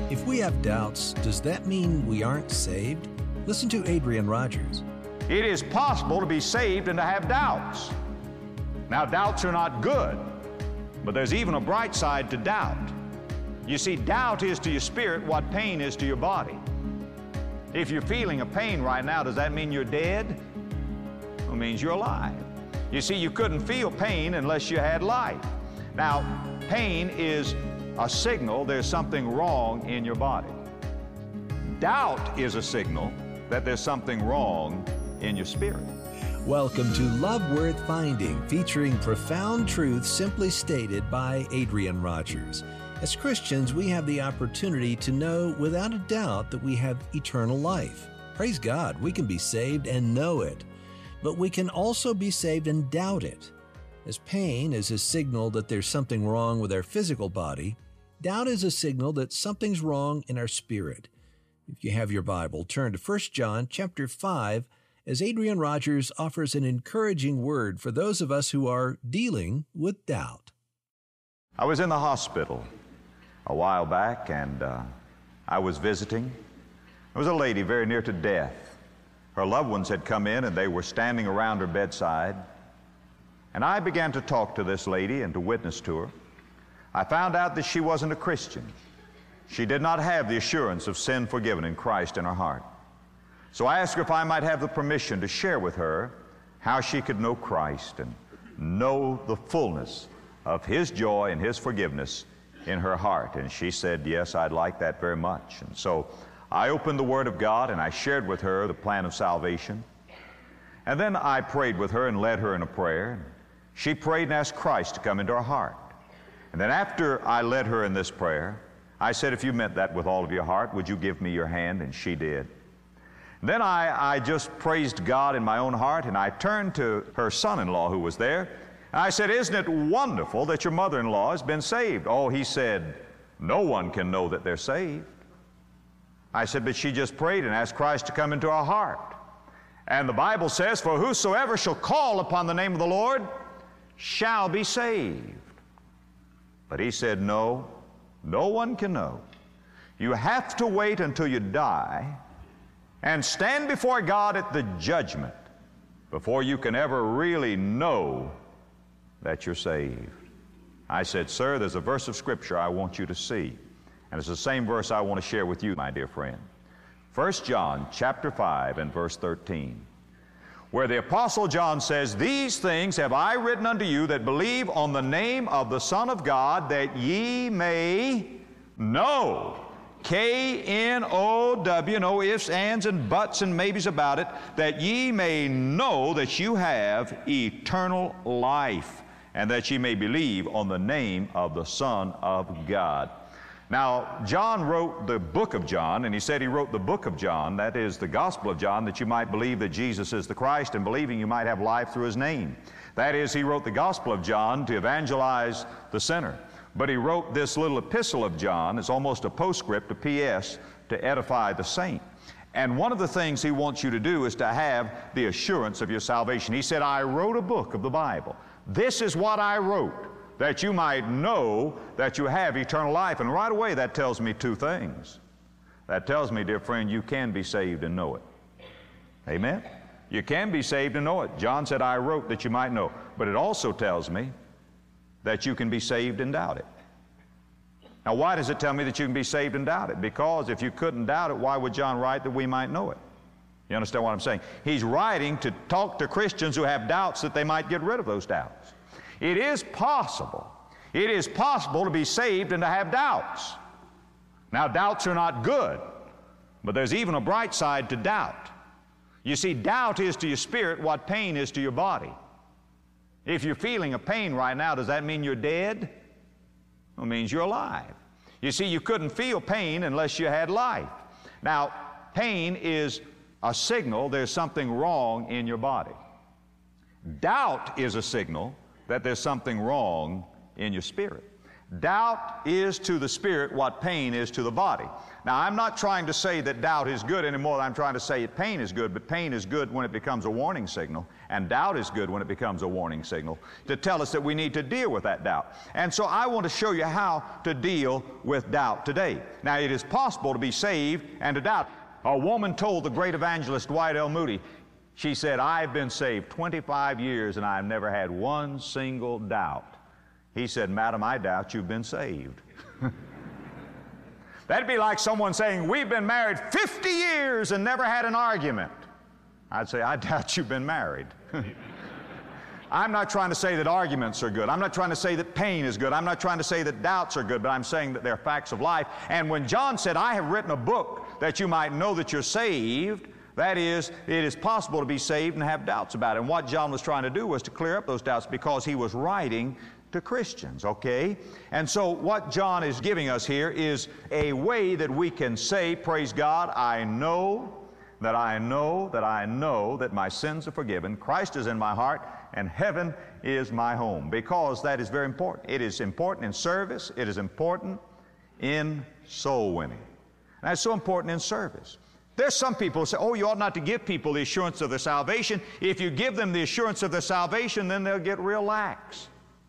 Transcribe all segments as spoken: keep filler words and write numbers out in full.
If we have doubts, does that mean we aren't saved? Listen to Adrian Rogers. It is possible to be saved and to have doubts. Now, doubts are not good, but there's even a bright side to doubt. You see, doubt is to your spirit what pain is to your body. If you're feeling a pain right now, does that mean you're dead? It means you're alive. You see, you couldn't feel pain unless you had life. Now, pain is a signal there's something wrong in your body. Doubt is a signal that there's something wrong in your spirit. Welcome to Love Worth Finding, featuring profound truths simply stated by Adrian Rogers. As Christians, we have the opportunity to know without a doubt that we have eternal life. Praise God, we can be saved and know it. But we can also be saved and doubt it. As pain is a signal that there's something wrong with our physical body, doubt is a signal that something's wrong in our spirit. If you have your Bible, turn to First John chapter five, as Adrian Rogers offers an encouraging word for those of us who are dealing with doubt. I was in the hospital a while back, and uh, I was visiting. There was a lady very near to death. Her loved ones had come in, and they were standing around her bedside. And I began to talk to this lady and to witness to her. I found out that she wasn't a Christian. She did not have the assurance of sin forgiven in Christ in her heart. So I asked her if I might have the permission to share with her how she could know Christ and know the fullness of His joy and His forgiveness in her heart. And she said, yes, I'd like that very much. And so I opened the Word of God and I shared with her the plan of salvation. And then I prayed with her and led her in a prayer. She prayed and asked Christ to come into her heart. And then after I led her in this prayer, I said, if you meant that with all of your heart, would you give me your hand? And she did. Then I, I just praised God in my own heart, and I turned to her son-in-law who was there, and I said, isn't it wonderful that your mother-in-law has been saved? Oh, he said, no one can know that they're saved. I said, but she just prayed and asked Christ to come into her heart. And the Bible says, for whosoever shall call upon the name of the Lord shall be saved. But he said, no, no one can know. You have to wait until you die and stand before God at the judgment before you can ever really know that you're saved. I said, sir, there's a verse of Scripture I want you to see. And it's the same verse I want to share with you, my dear friend. First John chapter five and verse thirteen, where the Apostle John says, these things have I written unto you that believe on the name of the Son of God, that ye may know. K N O W, no ifs, ands, and buts, and maybes about it, that ye may know that you have eternal life, and that ye may believe on the name of the Son of God. Now, John wrote the book of John, and he said he wrote the book of John, that is the Gospel of John, that you might believe that Jesus is the Christ, and believing you might have life through His name. That is, he wrote the Gospel of John to evangelize the sinner. But he wrote this little epistle of John, it's almost a postscript, a P S, to edify the saint. And one of the things he wants you to do is to have the assurance of your salvation. He said, I wrote a book of the Bible. This is what I wrote, that you might know that you have eternal life. And right away that tells me two things. That tells me, dear friend, you can be saved and know it. Amen? You can be saved and know it. John said, I wrote that you might know. But it also tells me that you can be saved and doubt it. Now, why does it tell me that you can be saved and doubt it? Because if you couldn't doubt it, why would John write that we might know it? You understand what I'm saying? He's writing to talk to Christians who have doubts that they might get rid of those doubts. It is possible. It is possible to be saved and to have doubts. Now, doubts are not good, but there's even a bright side to doubt. You see, doubt is to your spirit what pain is to your body. If you're feeling a pain right now, does that mean you're dead? It means you're alive. You see, you couldn't feel pain unless you had life. Now, pain is a signal there's something wrong in your body. Doubt is a signal that there's something wrong in your spirit. Doubt is to the spirit what pain is to the body. Now, I'm not trying to say that doubt is good anymore than I'm trying to say that pain is good, but pain is good when it becomes a warning signal, and doubt is good when it becomes a warning signal to tell us that we need to deal with that doubt. And so I want to show you how to deal with doubt today. Now, it is possible to be saved and to doubt. A woman told the great evangelist Dwight L. Moody, she said, "I've been saved twenty-five years and I've never had one single doubt." He said, "Madam, I doubt you've been saved." That'd be like someone saying, "We've been married fifty years and never had an argument." I'd say, "I doubt you've been married." I'm not trying to say that arguments are good. I'm not trying to say that pain is good. I'm not trying to say that doubts are good, but I'm saying that they're facts of life. And when John said, "I have written a book that you might know that you're saved," that is, it is possible to be saved and have doubts about it. And what John was trying to do was to clear up those doubts because he was writing to Christians, okay? And so what John is giving us here is a way that we can say, praise God, I know that I know that I know that my sins are forgiven, Christ is in my heart, and heaven is my home, because that is very important. It is important in service. It is important in soul winning. And that's so important in service. There's some people who say, "Oh, you ought not to give people the assurance of their salvation. If you give them the assurance of their salvation, then they'll get real lax."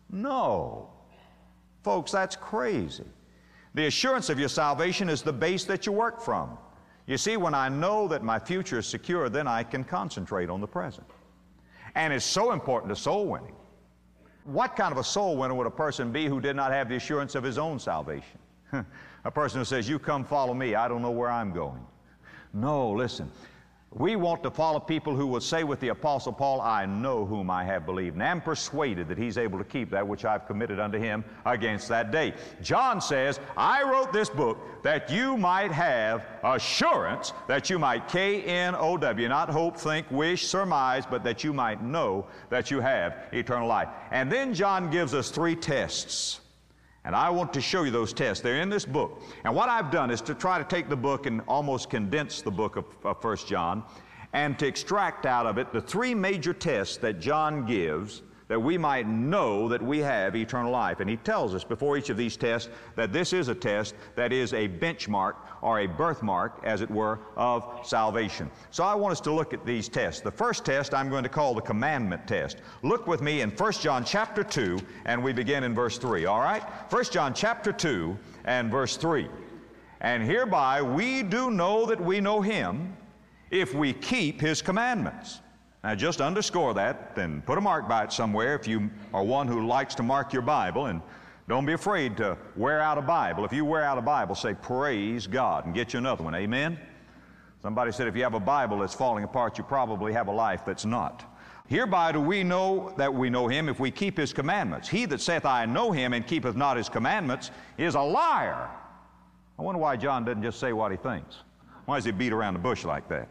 No. Folks, that's crazy. The assurance of your salvation is the base that you work from. You see, when I know that my future is secure, then I can concentrate on the present. And it's so important to soul winning. What kind of a soul winner would a person be who did not have the assurance of his own salvation? A person who says, "You come follow me, I don't know where I'm going." No, listen. We want to follow people who will say with the Apostle Paul, "I know whom I have believed, and am persuaded that he's able to keep that which I've committed unto him against that day." John says, "I wrote this book that you might have assurance," that you might, K N O W, not hope, think, wish, surmise, but that you might know that you have eternal life. And then John gives us three tests. And I want to show you those tests. They're in this book. And what I've done is to try to take the book and almost condense the book of, of First John and to extract out of it the three major tests that John gives that we might know that we have eternal life. And he tells us before each of these tests that this is a test that is a benchmark or a birthmark, as it were, of salvation. So I want us to look at these tests. The first test I'm going to call the commandment test. Look with me in First John chapter two, and we begin in verse three, all right? First John chapter two and verse three. "And hereby we do know that we know him, if we keep his commandments." Now, just underscore that, then put a mark by it somewhere if you are one who likes to mark your Bible, and don't be afraid to wear out a Bible. If you wear out a Bible, say, "Praise God," and get you another one. Amen? Somebody said if you have a Bible that's falling apart, you probably have a life that's not. "Hereby do we know that we know him, if we keep his commandments. He that saith, I know him, and keepeth not his commandments, is a liar." I wonder why John doesn't just say what he thinks. Why does he beat around the bush like that?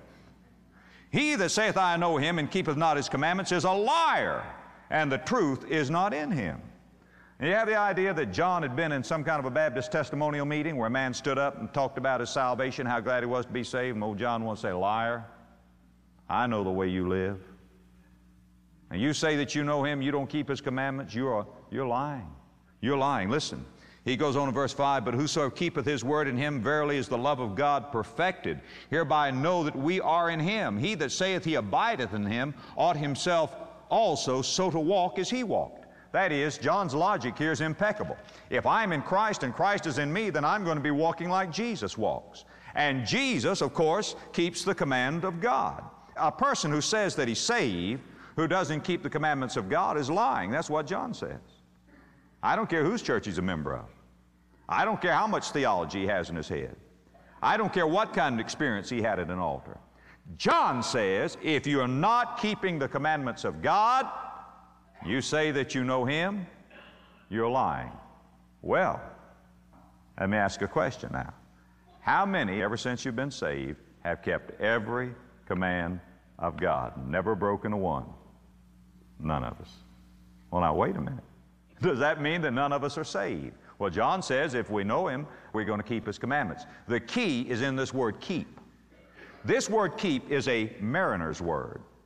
"He that saith, I know him, and keepeth not his commandments, is a liar, and the truth is not in him." And you have the idea that John had been in some kind of a Baptist testimonial meeting where a man stood up and talked about his salvation, how glad he was to be saved, and old John wants to say, "Liar, I know the way you live. And you say that you know him, you don't keep his commandments, you're, you're lying. You're lying." Listen. He goes on in verse five, "But whosoever keepeth his word, in him verily is the love of God perfected. Hereby know that we are in him. He that saith he abideth in him ought himself also so to walk as he walked." That is, John's logic here is impeccable. If I'm in Christ and Christ is in me, then I'm going to be walking like Jesus walks. And Jesus, of course, keeps the command of God. A person who says that he's saved, who doesn't keep the commandments of God, is lying. That's what John says. I don't care whose church he's a member of. I don't care how much theology he has in his head. I don't care what kind of experience he had at an altar. John says, if you're not keeping the commandments of God, you say that you know him, you're lying. Well, let me ask a question now. How many, ever since you've been saved, have kept every command of God, never broken a one? None of us. Well, now, wait a minute. Does that mean that none of us are saved? Well, John says if we know him, we're going to keep his commandments. The key is in this word keep. This word keep is a mariner's word.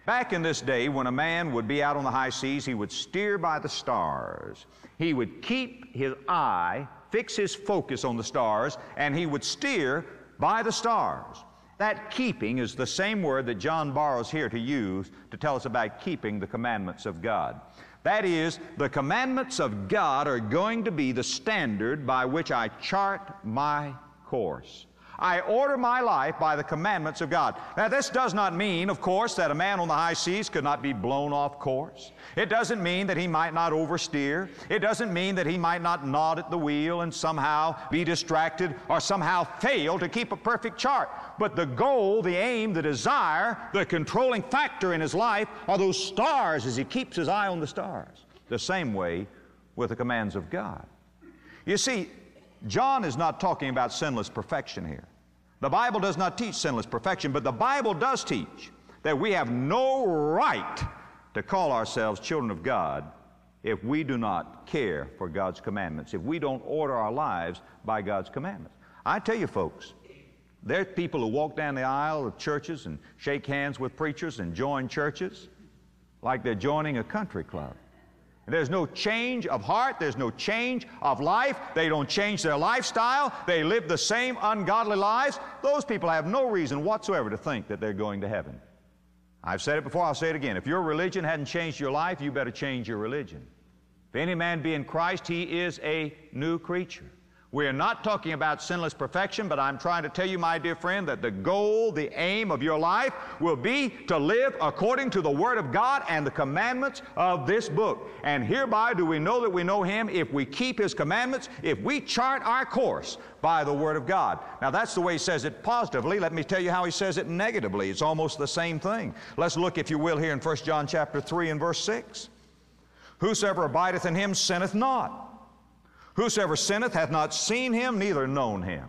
Back in this day, when a man would be out on the high seas, he would steer by the stars. He would keep his eye, fix his focus on the stars, and he would steer by the stars. That keeping is the same word that John borrows here to use to tell us about keeping the commandments of God. That is, the commandments of God are going to be the standard by which I chart my course. I order my life by the commandments of God. Now, this does not mean, of course, that a man on the high seas could not be blown off course. It doesn't mean that he might not oversteer. It doesn't mean that he might not nod at the wheel and somehow be distracted or somehow fail to keep a perfect chart. But the goal, the aim, the desire, the controlling factor in his life are those stars as he keeps his eye on the stars. The same way with the commands of God. You see, John is not talking about sinless perfection here. The Bible does not teach sinless perfection, but the Bible does teach that we have no right to call ourselves children of God if we do not care for God's commandments, if we don't order our lives by God's commandments. I tell you, folks, there are people who walk down the aisle of churches and shake hands with preachers and join churches like they're joining a country club. There's no change of heart. There's no change of life. They don't change their lifestyle. They live the same ungodly lives. Those people have no reason whatsoever to think that they're going to heaven. I've said it before, I'll say it again. If your religion hadn't changed your life, you better change your religion. If any man be in Christ, he is a new creature. We're not talking about sinless perfection, but I'm trying to tell you, my dear friend, that the goal, the aim of your life will be to live according to the Word of God and the commandments of this book. And hereby do we know that we know Him if we keep His commandments, if we chart our course by the Word of God. Now, that's the way He says it positively. Let me tell you how He says it negatively. It's almost the same thing. Let's look, if you will, here in First John chapter three and verse six. Whosoever abideth in Him sinneth not. Whosoever sinneth hath not seen Him, neither known Him.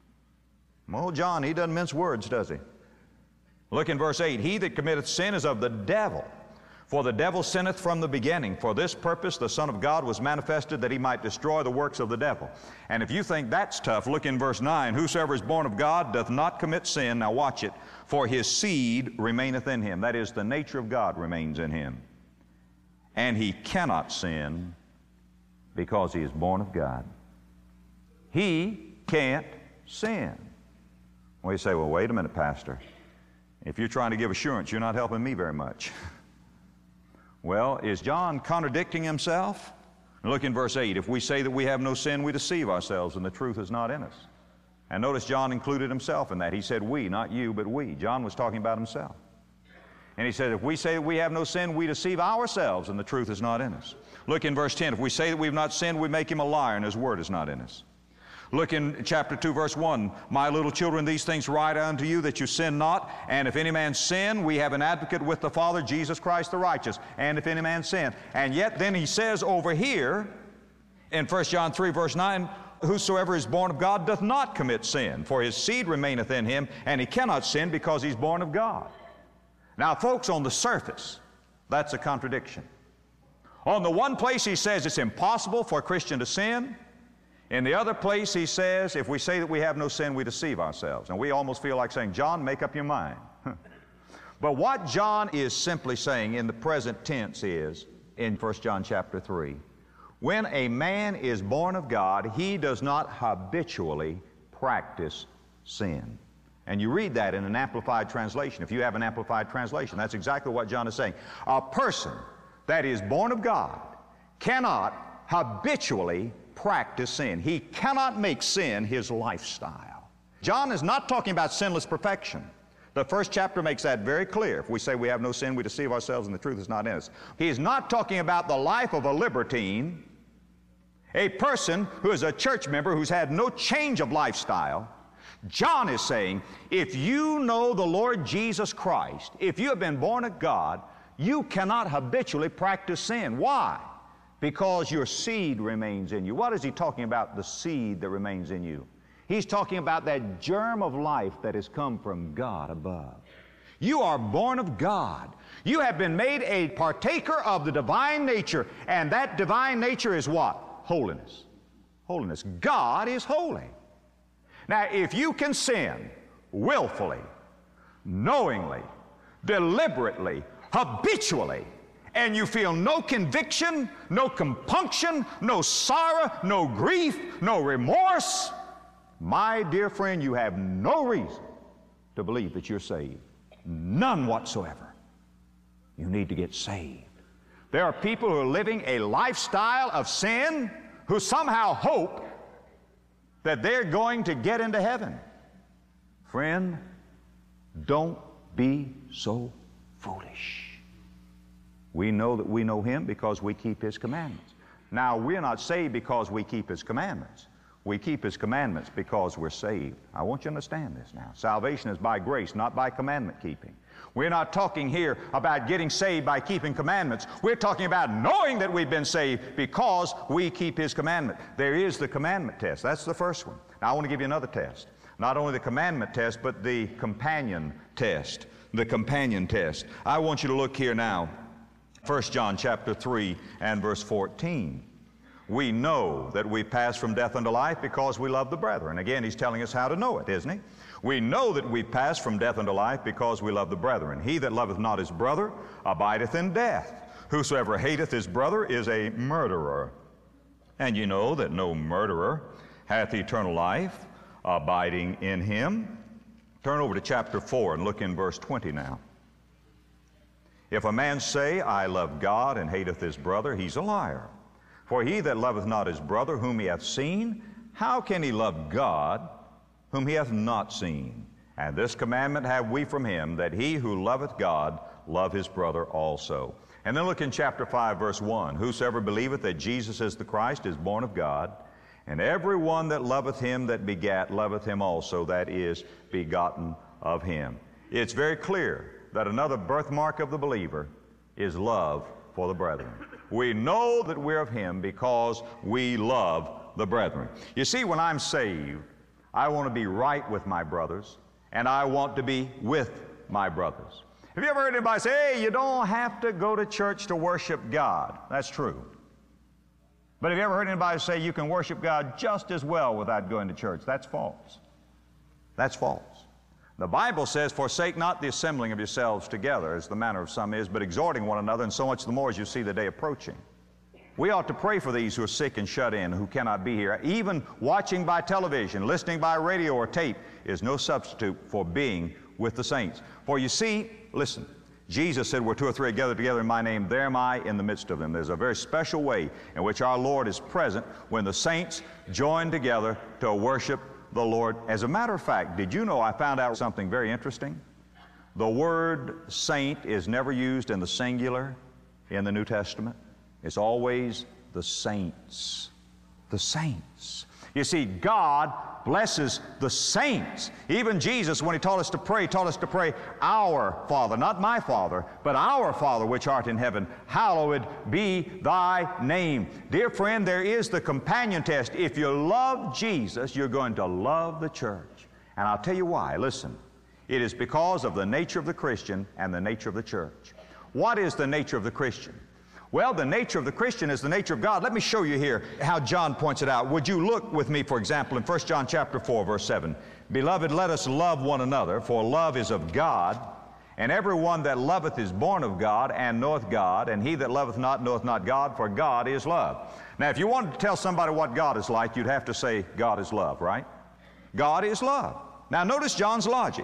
Well, John, he doesn't mince words, does he? Look in verse eight. He that committeth sin is of the devil, for the devil sinneth from the beginning. For this purpose the Son of God was manifested, that He might destroy the works of the devil. And if you think that's tough, look in verse nine. Whosoever is born of God doth not commit sin. Now watch it. For his seed remaineth in him. That is, the nature of God remains in him. And he cannot sin, because he is born of God. He can't sin. Well, you say, well, wait a minute, Pastor. If you're trying to give assurance, you're not helping me very much. Well, is John contradicting himself? Look in verse eight. If we say that we have no sin, we deceive ourselves, and the truth is not in us. And notice John included himself in that. He said we, not you, but we. John was talking about himself. And he said, if we say that we have no sin, we deceive ourselves, and the truth is not in us. Look in verse ten. If we say that we have not sinned, we make Him a liar, and His word is not in us. Look in chapter two, verse one. My little children, these things write unto you, that you sin not. And if any man sin, we have an advocate with the Father, Jesus Christ the righteous. And if any man sin. And yet then he says over here, in First John three, verse nine, whosoever is born of God doth not commit sin, for his seed remaineth in him, and he cannot sin because he's born of God. Now, folks, on the surface, that's a contradiction. On the one place, he says it's impossible for a Christian to sin. In the other place, he says, if we say that we have no sin, we deceive ourselves. And we almost feel like saying, John, make up your mind. But what John is simply saying in the present tense is, in First John chapter three, when a man is born of God, he does not habitually practice sin. And you read that in an Amplified Translation. If you have an Amplified Translation, that's exactly what John is saying. A person that is born of God cannot habitually practice sin. He cannot make sin his lifestyle. John is not talking about sinless perfection. The first chapter makes that very clear. If we say we have no sin, we deceive ourselves, and the truth is not in us. He is not talking about the life of a libertine, a person who is a church member who's had no change of lifestyle. John is saying, if you know the Lord Jesus Christ, if you have been born of God, you cannot habitually practice sin. Why? Because your seed remains in you. What is he talking about, the seed that remains in you? He's talking about that germ of life that has come from God above. You are born of God. You have been made a partaker of the divine nature, and that divine nature is what? Holiness. Holiness. God is holy. Now, if you can sin willfully, knowingly, deliberately, habitually, and you feel no conviction, no compunction, no sorrow, no grief, no remorse, my dear friend, you have no reason to believe that you're saved. None whatsoever. You need to get saved. There are people who are living a lifestyle of sin who somehow hope that they're going to get into heaven. Friend, don't be so foolish. We know that we know Him because we keep His commandments. Now, we're not saved because we keep His commandments. We keep His commandments because we're saved. I want you to understand this now. Salvation is by grace, not by commandment keeping. We're not talking here about getting saved by keeping commandments. We're talking about knowing that we've been saved because we keep His commandment. There is the commandment test. That's the first one. Now, I want to give you another test. Not only the commandment test, but the companion test. The companion test. I want you to look here now. First John chapter three and verse fourteen. We know that we pass from death unto life because we love the brethren. Again, he's telling us how to know it, isn't he? We know that we pass from death unto life because we love the brethren. He that loveth not his brother abideth in death. Whosoever hateth his brother is a murderer. And you know that no murderer hath eternal life abiding in him. Turn over to chapter four and look in verse twenty now. If a man say, I love God, and hateth his brother, he's a liar. For he that loveth not his brother whom he hath seen, how can he love God whom he hath not seen? And this commandment have we from him, that he who loveth God love his brother also. And then look in chapter five, verse one. Whosoever believeth that Jesus is the Christ is born of God, and every one that loveth him that begat loveth him also, that is, begotten of him. It's very clear that another birthmark of the believer is love for the brethren. We know that we're of Him because we love the brethren. You see, when I'm saved, I want to be right with my brothers, and I want to be with my brothers. Have you ever heard anybody say, hey, you don't have to go to church to worship God? That's true. But have you ever heard anybody say you can worship God just as well without going to church? That's false. That's false. The Bible says, forsake not the assembling of yourselves together, as the manner of some is, but exhorting one another, and so much the more as you see the day approaching. We ought to pray for these who are sick and shut in, who cannot be here. Even watching by television, listening by radio or tape is no substitute for being with the saints. For you see, listen, Jesus said, where two or three are gathered together in my name, there am I in the midst of them. There's a very special way in which our Lord is present when the saints join together to worship the Lord. As a matter of fact, did you know I found out something very interesting? The word saint is never used in the singular in the New Testament. It's always the saints. The saints. You see, God blesses the saints. Even Jesus, when He taught us to pray, taught us to pray, our Father, not my Father, but our Father which art in heaven, hallowed be thy name. Dear friend, there is the companion test. If you love Jesus, you're going to love the church. And I'll tell you why. Listen, it is because of the nature of the Christian and the nature of the church. What is the nature of the Christian? Well, the nature of the Christian is the nature of God. Let me show you here how John points it out. Would you look with me, for example, in First John chapter four, verse seven. Beloved, let us love one another, for love is of God, and every one that loveth is born of God, and knoweth God, and he that loveth not knoweth not God, for God is love. Now, if you wanted to tell somebody what God is like, you'd have to say God is love, right? God is love. Now, notice John's logic.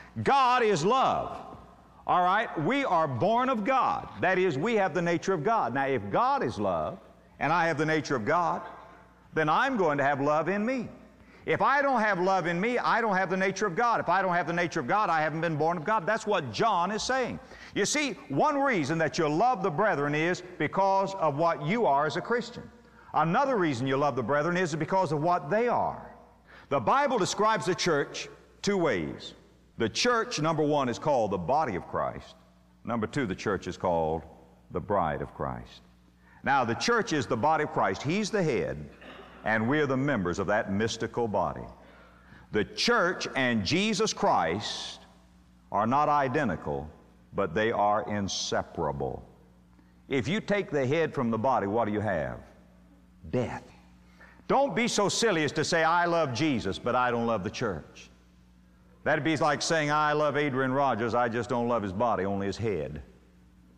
God is love. All right, we are born of God. That is, we have the nature of God. Now, if God is love, and I have the nature of God, then I'm going to have love in me. If I don't have love in me, I don't have the nature of God. If I don't have the nature of God, I haven't been born of God. That's what John is saying. You see, one reason that you love the brethren is because of what you are as a Christian. Another reason you love the brethren is because of what they are. The Bible describes the church two ways. The church, number one, is called the body of Christ. Number two, the church is called the bride of Christ. Now, the church is the body of Christ. He's the head, and we're the members of that mystical body. The church and Jesus Christ are not identical, but they are inseparable. If you take the head from the body, what do you have? Death. Don't be so silly as to say, I love Jesus, but I don't love the church. That'd be like saying, I love Adrian Rogers, I just don't love his body, only his head.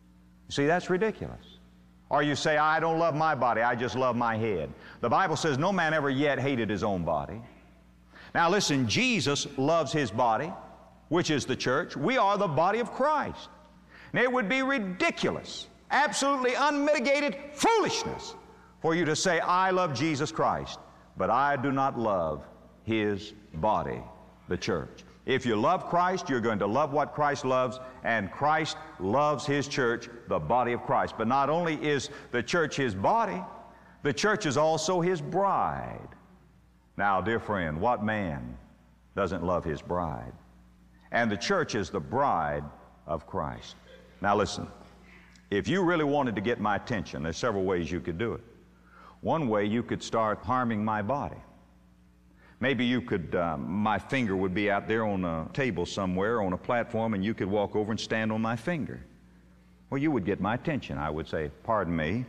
See, that's ridiculous. Or you say, I don't love my body, I just love my head. The Bible says no man ever yet hated his own body. Now listen, Jesus loves his body, which is the church. We are the body of Christ. And it would be ridiculous, absolutely unmitigated foolishness for you to say, I love Jesus Christ, but I do not love his body, the church. If you love Christ, you're going to love what Christ loves, and Christ loves his church, the body of Christ. But not only is the church his body, the church is also his bride. Now, dear friend, what man doesn't love his bride? And the church is the bride of Christ. Now listen, if you really wanted to get my attention, there's several ways you could do it. One way, you could start harming my body. Maybe you could, uh, my finger would be out there on a table somewhere, on a platform, and you could walk over and stand on my finger. Well, you would get my attention. I would say, pardon me.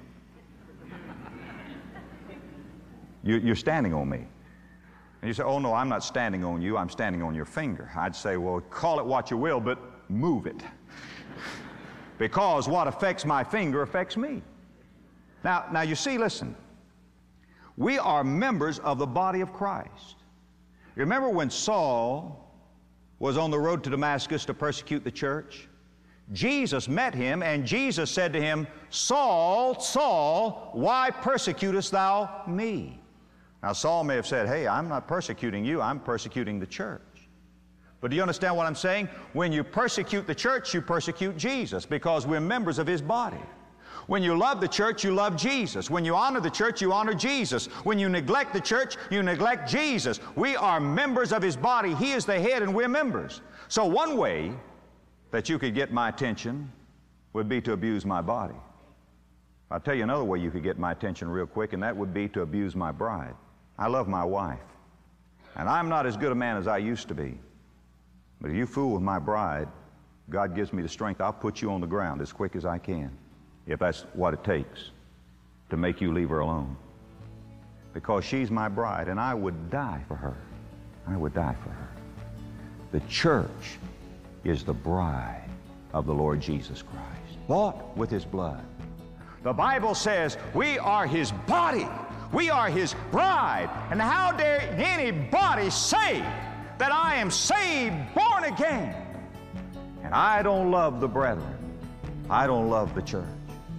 you, you're standing on me. And you say, oh no, I'm not standing on you, I'm standing on your finger. I'd say, well, call it what you will, but move it. Because what affects my finger affects me. Now, now you see, listen. We are members of the body of Christ. You remember when Saul was on the road to Damascus to persecute the church? Jesus met him, and Jesus said to him, Saul, Saul, why persecutest thou me? Now Saul may have said, hey, I'm not persecuting you, I'm persecuting the church. But do you understand what I'm saying? When you persecute the church, you persecute Jesus, because we're members of his body. When you love the church, you love Jesus. When you honor the church, you honor Jesus. When you neglect the church, you neglect Jesus. We are members of his body. He is the head and we're members. So one way that you could get my attention would be to abuse my body. I'll tell you another way you could get my attention real quick, and that would be to abuse my bride. I love my wife, and I'm not as good a man as I used to be. But if you fool with my bride, God gives me the strength. I'll put you on the ground as quick as I can, if that's what it takes to make you leave her alone. Because she's my bride, and I would die for her. I would die for her. The church is the bride of the Lord Jesus Christ, bought with his blood. The Bible says we are his body. We are his bride. And how dare anybody say that I am saved, born again, and I don't love the brethren. I don't love the church.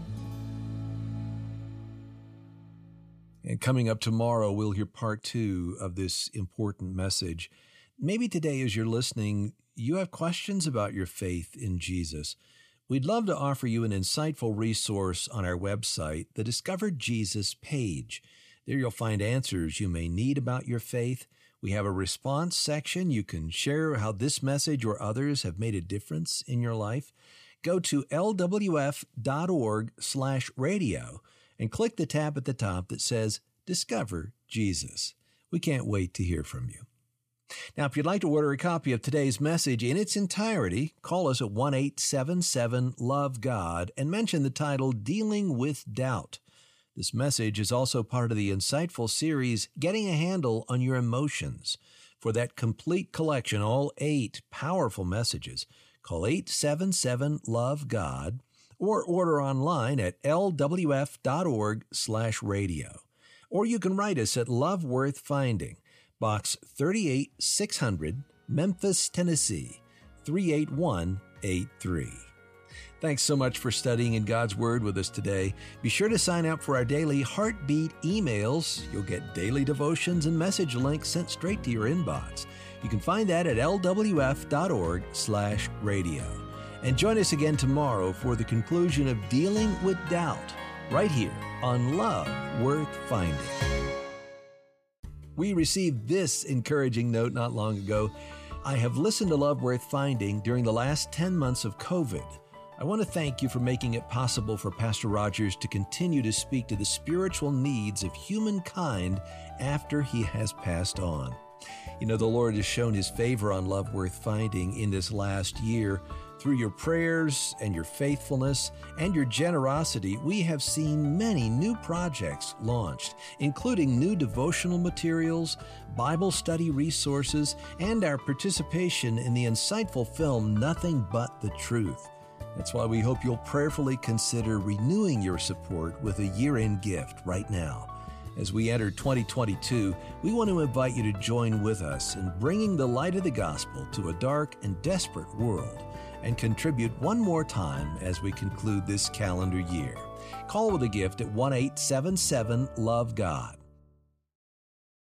And coming up tomorrow, we'll hear part two of this important message. Maybe today as you're listening, you have questions about your faith in Jesus. We'd love to offer you an insightful resource on our website, the Discover Jesus page. There you'll find answers you may need about your faith. We have a response section. You can share how this message or others have made a difference in your life. Go to L W F dot org slash radio and click the tab at the top that says Discover Jesus. We can't wait to hear from you. Now, if you'd like to order a copy of today's message in its entirety, call us at one eight seven seven love God and mention the title Dealing with Doubt. This message is also part of the insightful series, Getting a Handle on Your Emotions. For that complete collection, all eight powerful messages, call eight seven seven love God or order online at L W F dot org slash radio. Or you can write us at Love Worth Finding, Box thirty-eight six hundred, Memphis, Tennessee, three eight one eight three. Thanks so much for studying in God's Word with us today. Be sure to sign up for our daily Heartbeat emails. You'll get daily devotions and message links sent straight to your inbox. You can find that at L W F dot org slash radio. And join us again tomorrow for the conclusion of Dealing with Doubt, right here on Love Worth Finding. We received this encouraging note not long ago. I have listened to Love Worth Finding during the last ten months of COVID. I want to thank you for making it possible for Pastor Rogers to continue to speak to the spiritual needs of humankind after he has passed on. You know, the Lord has shown his favor on Love Worth Finding in this last year. Through your prayers and your faithfulness and your generosity, we have seen many new projects launched, including new devotional materials, Bible study resources, and our participation in the insightful film Nothing But the Truth. That's why we hope you'll prayerfully consider renewing your support with a year-end gift right now. As we enter twenty twenty-two, we want to invite you to join with us in bringing the light of the gospel to a dark and desperate world, and contribute one more time as we conclude this calendar year. Call with a gift at one eight seven seven love God.